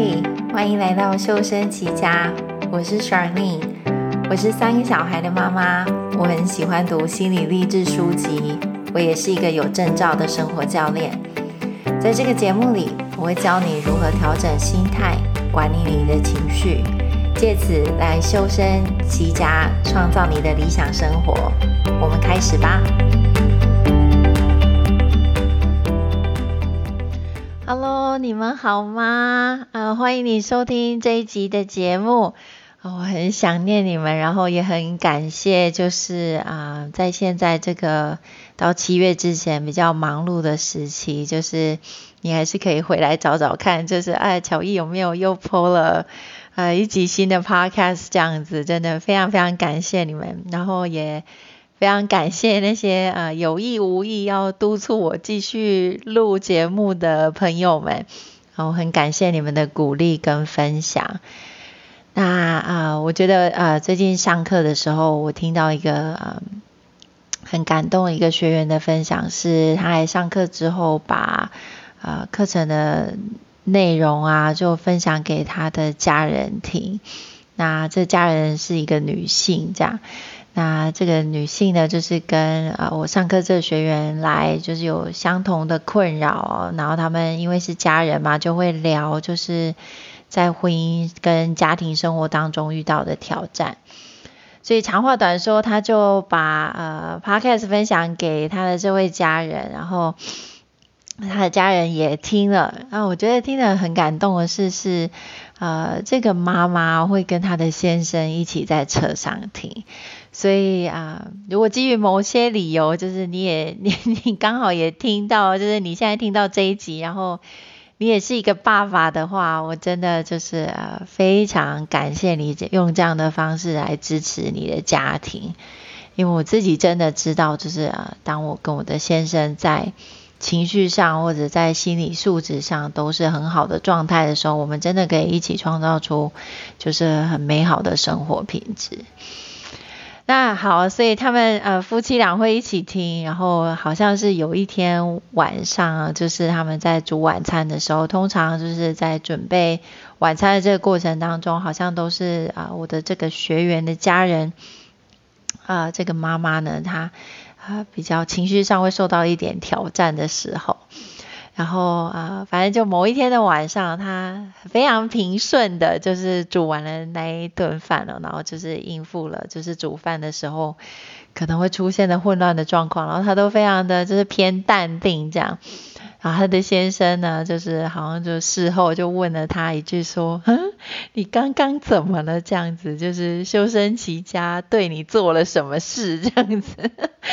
嘿，欢迎来到修身齐家，我是 Charlene， 我是3个小孩的妈妈，我很喜欢读心理励志书籍，我也是一个有证照的生活教练。在这个节目里，我会教你如何调整心态，管理你的情绪，借此来修身齐家，创造你的理想生活。我们开始吧。Hello， 你们好吗？欢迎你收听这一集的节目。我很想念你们，然后也很感谢，就是在现在这个到7月之前比较忙碌的时期，就是你还是可以回来找找看，就是巧艺有没有又 po 了一集新的 podcast 这样子，真的非常非常感谢你们，然后也非常感谢那些有意无意要督促我继续录节目的朋友们，我很感谢你们的鼓励跟分享。那我觉得最近上课的时候，我听到一个很感动的一个学员的分享，是他来上课之后把课程的内容就分享给他的家人听。那这家人是一个女性这样。那这个女性呢，就是跟我上课这个学员来，就是有相同的困扰然后他们因为是家人嘛，就会聊就是在婚姻跟家庭生活当中遇到的挑战。所以长话短说，他就把podcast 分享给他的这位家人，然后他的家人也听了。我觉得听得很感动的是这个妈妈会跟她的先生一起在车上听。所以如果基于某些理由，就是你刚好也听到，就是你现在听到这一集，然后你也是一个爸爸的话，我真的就是非常感谢你用这样的方式来支持你的家庭。因为我自己真的知道，就是当我跟我的先生在情绪上或者在心理素质上都是很好的状态的时候，我们真的可以一起创造出就是很美好的生活品质。那好，所以他们夫妻俩会一起听，然后好像是有一天晚上就是他们在煮晚餐的时候，通常就是在准备晚餐的这个过程当中，好像都是我的这个学员的家人这个妈妈呢，她比较情绪上会受到一点挑战的时候，然后反正就某一天的晚上，她非常平顺的就是煮完了那一顿饭了，然后就是应付了就是煮饭的时候可能会出现的混乱的状况，然后她都非常的就是偏淡定这样。然后她的先生呢，就是好像就事后就问了她一句说你刚刚怎么了这样子，就是修身齐家对你做了什么事这样子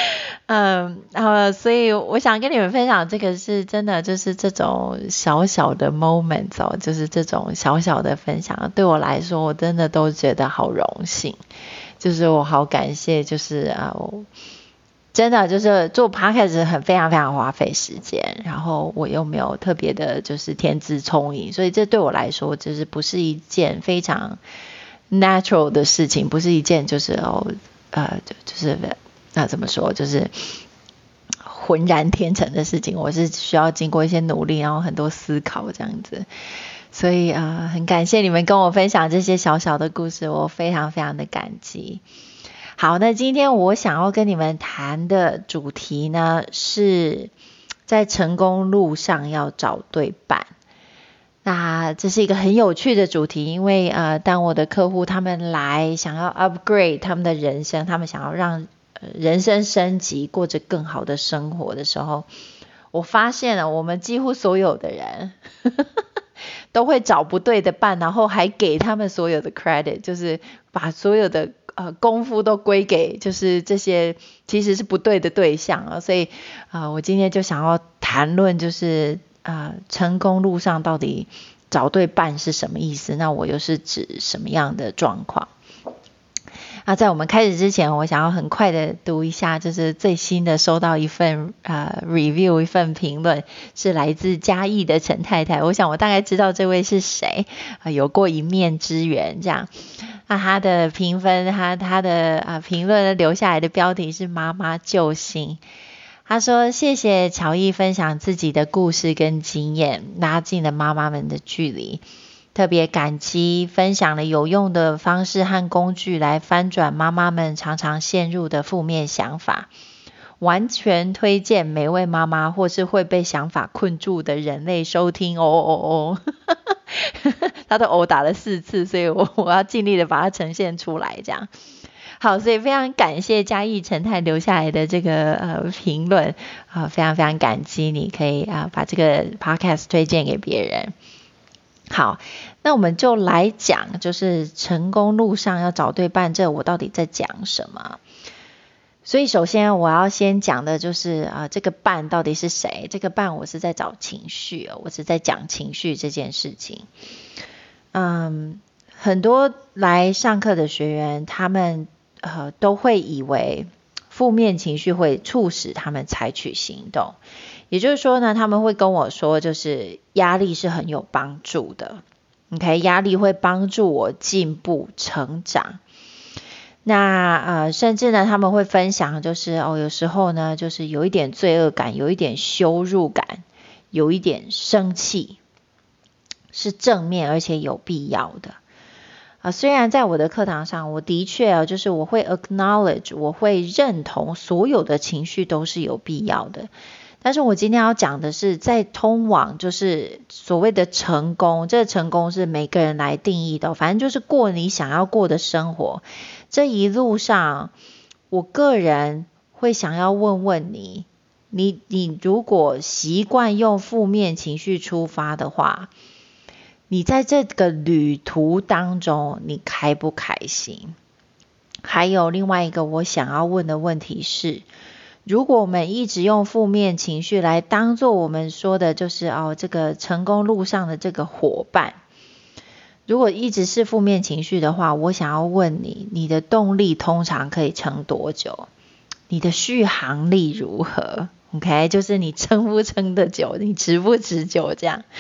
所以我想跟你们分享这个是真的，就是这种小小的 moment 就是这种小小的分享，对我来说我真的都觉得好荣幸，就是我好感谢，就是真的就是做 podcast 非常非常花费时间，然后我又没有特别的就是天资聪颖，所以这对我来说就是不是一件非常 natural 的事情，不是一件就是就是怎么说，就是浑然天成的事情，我是需要经过一些努力，然后很多思考这样子。所以很感谢你们跟我分享这些小小的故事，我非常非常的感激。好，那今天我想要跟你们谈的主题呢，是在成功路上要找对伴。那这是一个很有趣的主题，因为当我的客户他们来想要 upgrade 他们的人生，他们想要让人生升级，过着更好的生活的时候，我发现了我们几乎所有的人都会找不对的伴，然后还给他们所有的 credit， 就是把所有的功夫都归给就是这些其实是不对的对象所以我今天就想要谈论就是成功路上到底找对伴是什么意思，那我又是指什么样的状况。在我们开始之前，我想要很快的读一下，就是最新的收到一份review， 一份评论，是来自嘉义的陈太太。我想我大概知道这位是谁，有过一面之缘这样。那他的评分，他的评论留下来的标题是妈妈救星。他说谢谢乔艺分享自己的故事跟经验，拉近了妈妈们的距离。 特别感激分享了有用的方式和工具来翻转妈妈们常常陷入的负面想法。完全推荐每位妈妈或是会被想法困住的人类收听他的打了4次，所以我要尽力的把它呈现出来这样。好，所以非常感谢嘉义陈太留下来的这个评论非常非常感激你可以把这个 podcast 推荐给别人。好，那我们就来讲就是成功路上要找对伴，这我到底在讲什么。所以首先我要先讲的就是这个伴到底是谁。这个伴我是在找情绪我是在讲情绪这件事情。很多来上课的学员他们都会以为负面情绪会促使他们采取行动，也就是说呢，他们会跟我说就是压力是很有帮助的。 OK， 压力会帮助我进步成长。那甚至呢他们会分享就是有时候呢就是有一点罪恶感，有一点羞辱感，有一点生气，是正面而且有必要的。虽然在我的课堂上我的确就是我会 acknowledge， 我会认同所有的情绪都是有必要的，但是我今天要讲的是在通往就是所谓的成功，这个成功是每个人来定义的，反正就是过你想要过的生活。这一路上我个人会想要问问你如果习惯用负面情绪出发的话，你在这个旅途当中你开不开心？还有另外一个我想要问的问题是，如果我们一直用负面情绪来当做我们说的就是这个成功路上的这个伙伴，如果一直是负面情绪的话，我想要问你，你的动力通常可以撑多久？你的续航力如何？ OK， 就是你撑不撑得久，你持不持久这样。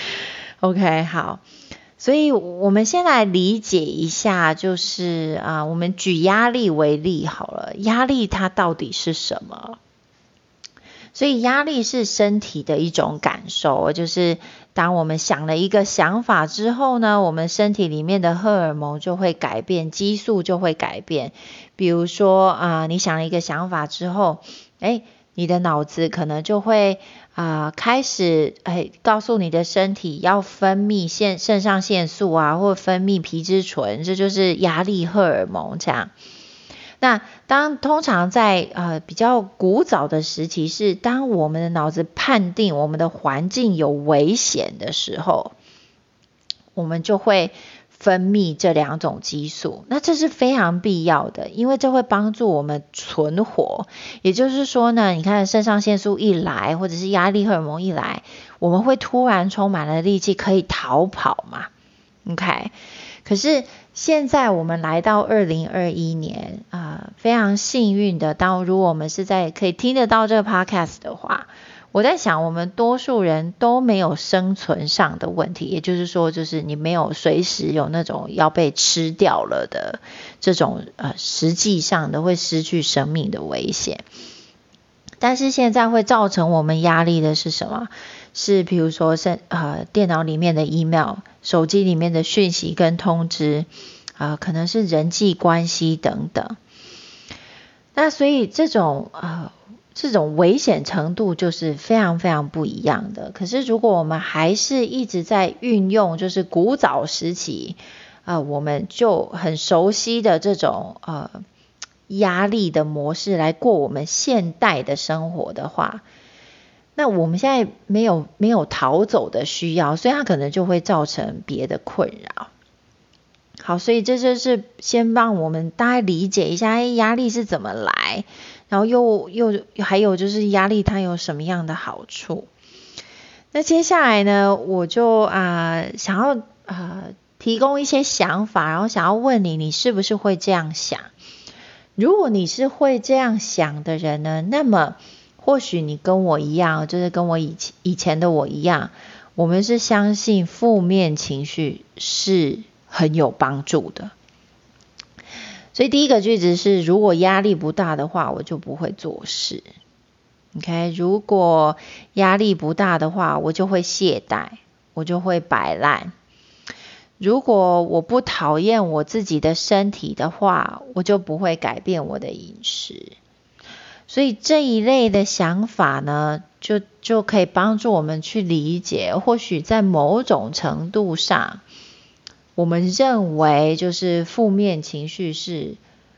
OK， 好，所以我们先来理解一下，就是我们举压力为例好了，压力它到底是什么？所以压力是身体的一种感受，就是当我们想了一个想法之后呢，我们身体里面的荷尔蒙就会改变，激素就会改变。比如说你想了一个想法之后，你的脑子可能就会开始告诉你的身体要分泌肾上腺素或分泌皮质醇，这就是压力荷尔蒙这样。那通常在比较古早的时期是当我们的脑子判定我们的环境有危险的时候，我们就会分泌这2种激素。那这是非常必要的，因为这会帮助我们存活。也就是说呢，你看肾上腺素一来，或者是压力荷尔蒙一来，我们会突然充满了力气可以逃跑嘛。 OK， 可是现在我们来到2021年非常幸运的，如果我们是在可以听得到这个 podcast 的话，我在想我们多数人都没有生存上的问题，也就是说就是你没有随时有那种要被吃掉了的这种实际上的会失去生命的危险。但是现在会造成我们压力的是什么？是比如说电脑里面的 email， 手机里面的讯息跟通知可能是人际关系等等。那所以这种危险程度就是非常非常不一样的。可是如果我们还是一直在运用就是古早时期我们就很熟悉的这种压力的模式来过我们现代的生活的话，那我们现在没有逃走的需要，所以它可能就会造成别的困扰。好，所以这就是先帮我们大概理解一下压力是怎么来，然后又还有就是压力它有什么样的好处。那接下来呢，我就想要提供一些想法，然后想要问你是不是会这样想？如果你是会这样想的人呢，那么或许你跟我一样，就是跟我以前的我一样，我们是相信负面情绪是很有帮助的。所以第一个句子是，如果压力不大的话，我就不会做事。OK， 如果压力不大的话，我就会懈怠，我就会摆烂。 如果我不讨厌我自己的身体的话，我就不会改变我的饮食。所以这一类的想法呢，就可以帮助我们去理解，或许在某种程度上，我们认为就是负面情绪是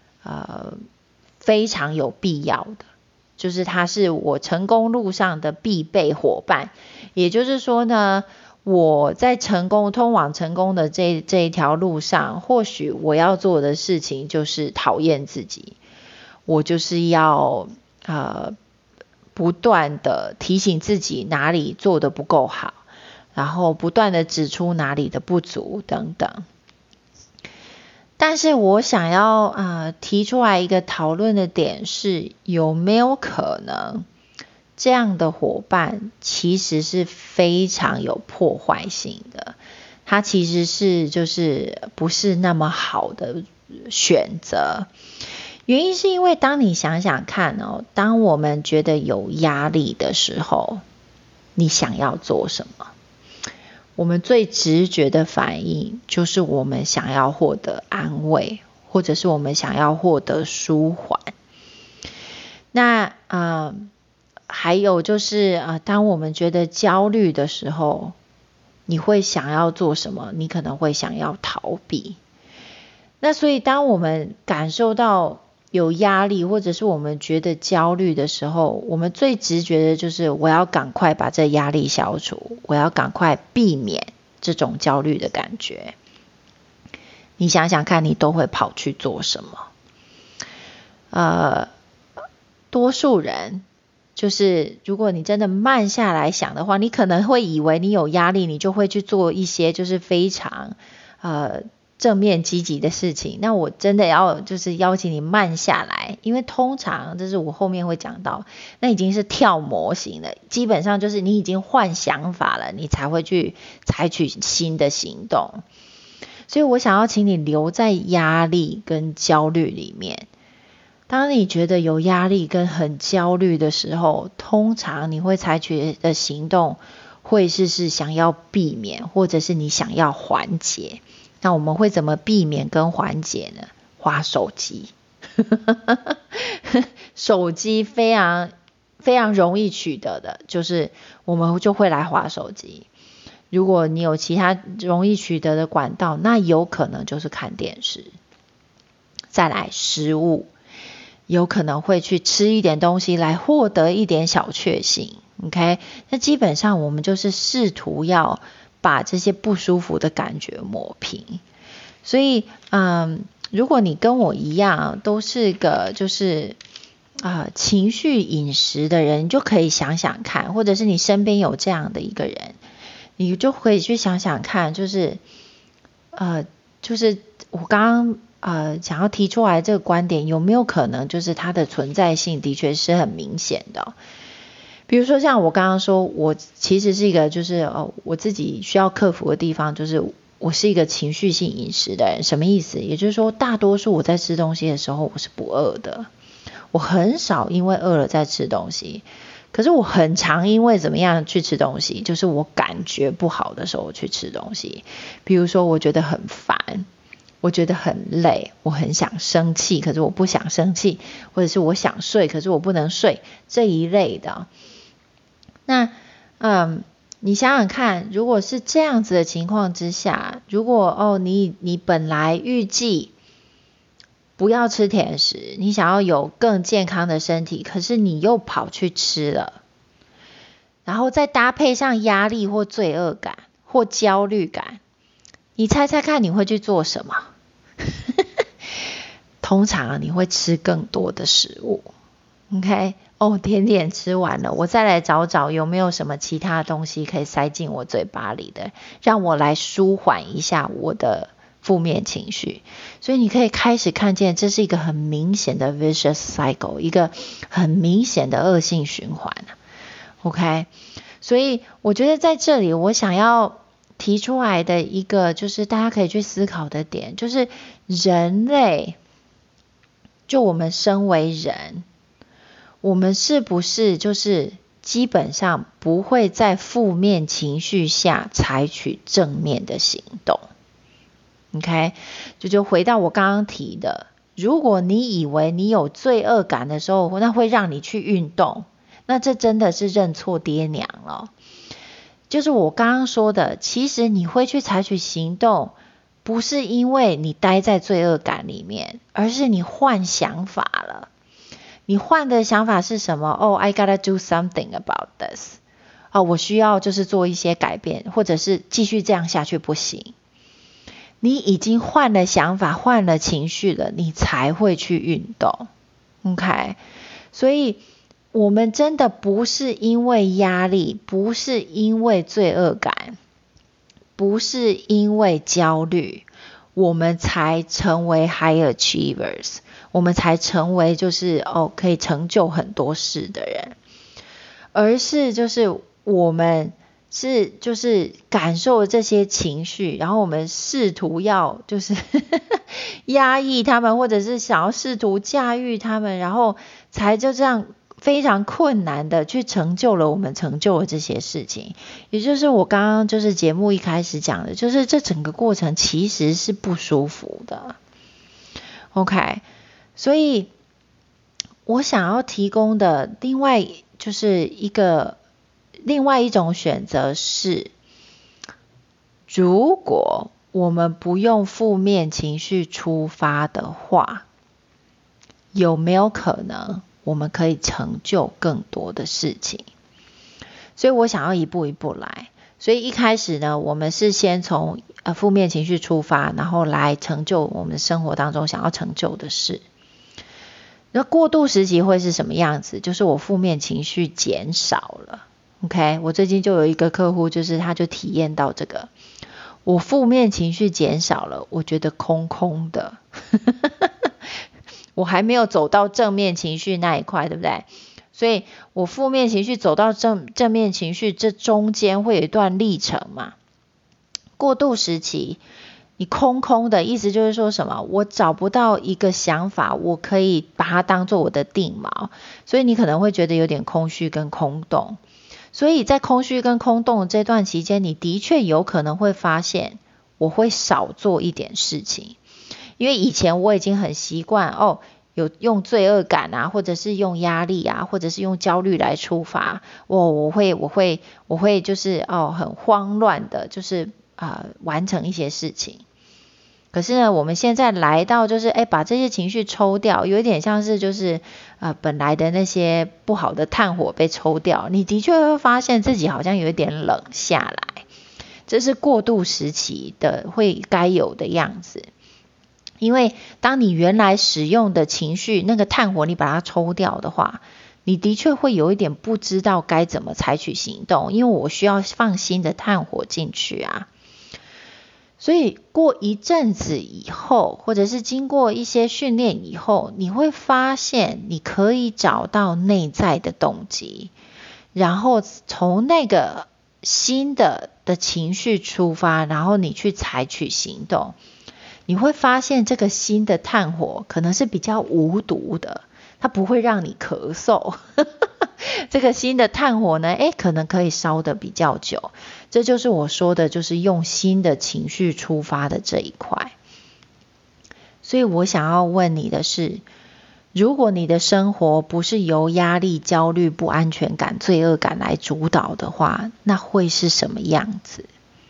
非常有必要的，就是它是我成功路上的必备伙伴。也就是说呢，我在通往成功的这一条路上，或许我要做的事情就是讨厌自己，我就是要不断的提醒自己哪里做得不够好，然后不断的指出哪里的不足等等。但是我想要提出来一个讨论的点是，有没有可能这样的伙伴其实是非常有破坏性的，它其实是就是不是那么好的选择。原因是因为当你想想看当我们觉得有压力的时候，你想要做什么？我们最直觉的反应就是我们想要获得安慰，或者是我们想要获得舒缓。那还有就是当我们觉得焦虑的时候，你会想要做什么？你可能会想要逃避。那所以当我们感受到有压力，或者是我们觉得焦虑的时候，我们最直觉的就是我要赶快把这压力消除，我要赶快避免这种焦虑的感觉。你想想看，你都会跑去做什么？多数人就是如果你真的慢下来想的话，你可能会以为你有压力，你就会去做一些就是非常正面积极的事情。那我真的要就是邀请你慢下来，因为通常这是我后面会讲到，那已经是跳模型了，基本上就是你已经换想法了，你才会去采取新的行动。所以我想要请你留在压力跟焦虑里面。当你觉得有压力跟很焦虑的时候，通常你会采取的行动会是想要避免，或者是你想要缓解。那我们会怎么避免跟缓解呢？滑手机。手机非常非常容易取得的，就是我们就会来滑手机。如果你有其他容易取得的管道，那有可能就是看电视。再来食物，有可能会去吃一点东西来获得一点小确幸。OK， 那基本上我们就是试图要把这些不舒服的感觉抹平。所以如果你跟我一样都是个就是情绪饮食的人，你就可以想想看，或者是你身边有这样的一个人，你就可以去想想看，就是我刚刚想要提出来这个观点，有没有可能就是它的存在性的确是很明显的。比如说像我刚刚说，我其实是一个就是我自己需要克服的地方，就是我是一个情绪性饮食的人。什么意思？也就是说大多数我在吃东西的时候我是不饿的，我很少因为饿了在吃东西。可是我很常因为怎么样去吃东西，就是我感觉不好的时候去吃东西。比如说我觉得很烦，我觉得很累，我很想生气，可是我不想生气，或者是我想睡，可是我不能睡，这一类的。那你想想看，如果是这样子的情况之下，如果你本来预计不要吃甜食，你想要有更健康的身体，可是你又跑去吃了，然后再搭配上压力或罪恶感或焦虑感，你猜猜看你会去做什么？通常你会吃更多的食物。OK， 甜点吃完了，我再来找有没有什么其他东西可以塞进我嘴巴里的，让我来舒缓一下我的负面情绪。所以你可以开始看见这是一个很明显的 vicious cycle， 一个很明显的恶性循环。OK， 所以我觉得在这里我想要提出来的一个就是大家可以去思考的点，就是人类，就我们身为人，我们是不是就是基本上不会在负面情绪下采取正面的行动？ OK， 就回到我刚刚提的，如果你以为你有罪恶感的时候，那会让你去运动，那这真的是认错爹娘了。就是我刚刚说的，其实你会去采取行动，不是因为你待在罪恶感里面，而是你换想法了。你换的想法是什么？I gotta do something about this。我需要就是做一些改变，或者是继续这样下去不行。你已经换了想法，换了情绪了，你才会去运动。OK， 所以我们真的不是因为压力，不是因为罪恶感，不是因为焦虑，我们才成为 high achievers， 我们才成为就是可以成就很多事的人，而是就是我们是就是感受这些情绪，然后我们试图要就是压抑他们，或者是想要试图驾驭他们，然后才就这样非常困难的去成就了我们成就的这些事情。也就是我刚刚就是节目一开始讲的，就是这整个过程其实是不舒服的。OK， 所以我想要提供的另外一种选择是，如果我们不用负面情绪出发的话，有没有可能我们可以成就更多的事情？所以我想要一步一步来。所以一开始呢，我们是先从负面情绪出发，然后来成就我们生活当中想要成就的事。那过渡时期会是什么样子？就是我负面情绪减少了。OK， 我最近就有一个客户，就是他就体验到这个，我负面情绪减少了，我觉得空空的。我还没有走到正面情绪那一块，对不对？所以我负面情绪走到正面情绪，这中间会有一段历程嘛。过渡时期，你空空的意思就是说什么？我找不到一个想法，我可以把它当做我的定锚，所以你可能会觉得有点空虚跟空洞。所以在空虚跟空洞的这段期间，你的确有可能会发现，我会少做一点事情，因为以前我已经很习惯有用罪恶感啊，或者是用压力啊，或者是用焦虑来出发，我会就是很慌乱的，就是完成一些事情。可是呢，我们现在来到就是把这些情绪抽掉，有一点像是就是本来的那些不好的炭火被抽掉，你的确会发现自己好像有一点冷下来，这是过渡时期的该有的样子。因为当你原来使用的情绪那个炭火你把它抽掉的话，你的确会有一点不知道该怎么采取行动，因为我需要放新的炭火进去啊。所以过一阵子以后，或者是经过一些训练以后，你会发现你可以找到内在的动机，然后从那个新的情绪出发，然后你去采取行动。你会发现这个新的炭火可能是比较无毒的，它不会让你咳嗽。这个新的炭火呢，可能可以烧得比较久。这就是我说的，就是用新的情绪出发的这一块。所以我想要问你的是，如果你的生活不是由压力、焦虑、不安全感、罪恶感来主导的话，那会是什么样子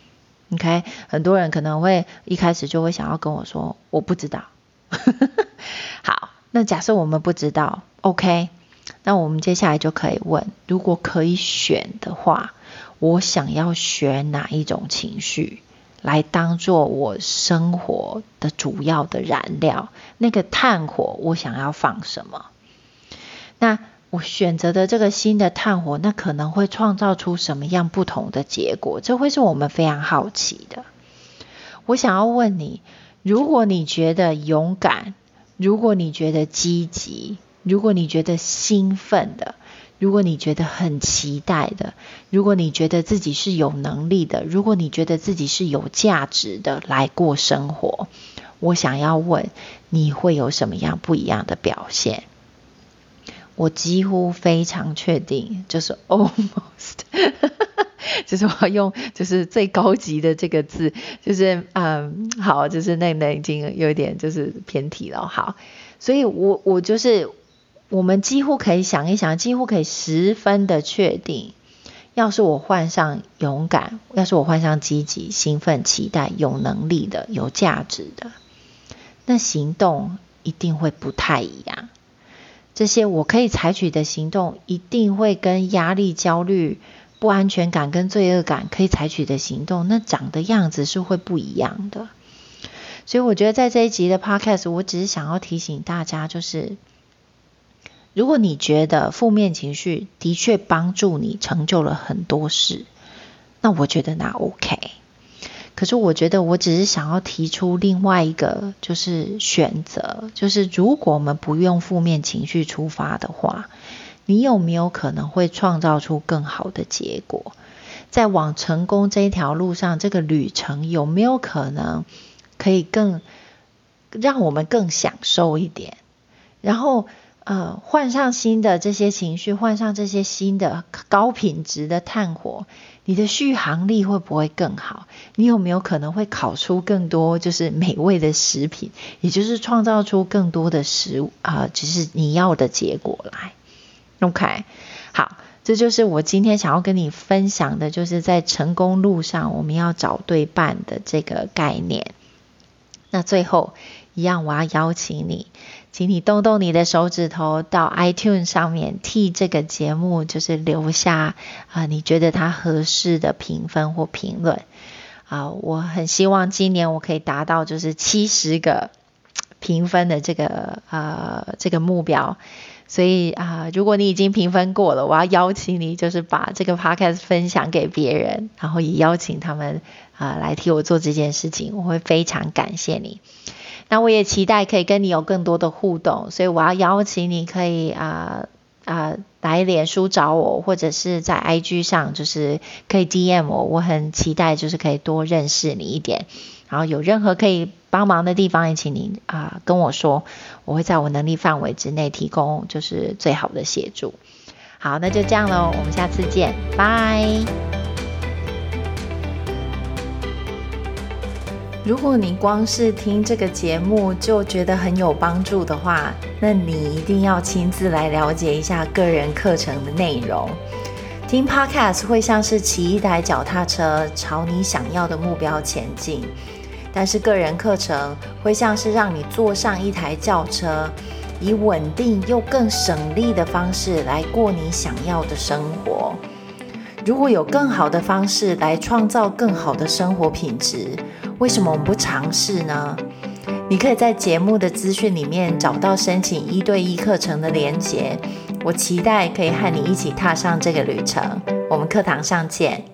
？OK， 很多人可能会一开始就会想要跟我说，我不知道。好，那假设我们不知道 ，OK， 那我们接下来就可以问，如果可以选的话，我想要选哪一种情绪来当做我生活的主要的燃料？那个炭火我想要放什么？那我选择的这个新的炭火，那可能会创造出什么样不同的结果？这会是我们非常好奇的。我想要问你，如果你觉得勇敢，如果你觉得积极，如果你觉得兴奋的，如果你觉得很期待的，如果你觉得自己是有能力的，如果你觉得自己是有价值的来过生活，我想要问，你会有什么样不一样的表现？我几乎非常确定，就是 almost 就是我要用就是最高级的这个字，就是好，就是那已经有一点就是偏题了。好，所以我就是我们几乎可以想一想，几乎可以10分的确定，要是我换上勇敢，要是我换上积极、兴奋、期待、有能力的、有价值的，那行动一定会不太一样。这些我可以采取的行动一定会跟压力、焦虑、不安全感跟罪恶感可以采取的行动，那长的样子是会不一样的。所以我觉得在这一集的 podcast， 我只是想要提醒大家，就是如果你觉得负面情绪的确帮助你成就了很多事，那我觉得那 OK。可是我觉得我只是想要提出另外一个就是选择，就是如果我们不用负面情绪出发的话，你有没有可能会创造出更好的结果？在往成功这一条路上，这个旅程有没有可能可以更让我们更享受一点？然后换上新的这些情绪，换上这些新的高品质的炭火，你的续航力会不会更好？你有没有可能会烤出更多就是美味的食品，也就是创造出更多的食物就是你要的结果来。 OK， 好，这就是我今天想要跟你分享的，就是在成功路上我们要找对伴的这个概念。那最后一样，我要邀请你，请你动动你的手指头到 iTunes 上面替这个节目就是留下你觉得它合适的评分或评论我很希望今年我可以达到就是70个评分的这个目标。所以如果你已经评分过了，我要邀请你就是把这个 podcast 分享给别人，然后也邀请他们来替我做这件事情，我会非常感谢你。那我也期待可以跟你有更多的互动，所以我要邀请你可以来脸书找我，或者是在 IG 上就是可以 DM 我，我很期待就是可以多认识你一点。然后有任何可以帮忙的地方也请你跟我说，我会在我能力范围之内提供就是最好的协助。好，那就这样咯，我们下次见，拜。如果你光是听这个节目就觉得很有帮助的话，那你一定要亲自来了解一下个人课程的内容。听 podcast 会像是骑一台脚踏车朝你想要的目标前进，但是个人课程会像是让你坐上一台轿车，以稳定又更省力的方式来过你想要的生活。如果有更好的方式来创造更好的生活品质，为什么我们不尝试呢？你可以在节目的资讯里面找到申请1对1课程的连结，我期待可以和你一起踏上这个旅程。我们课堂上见。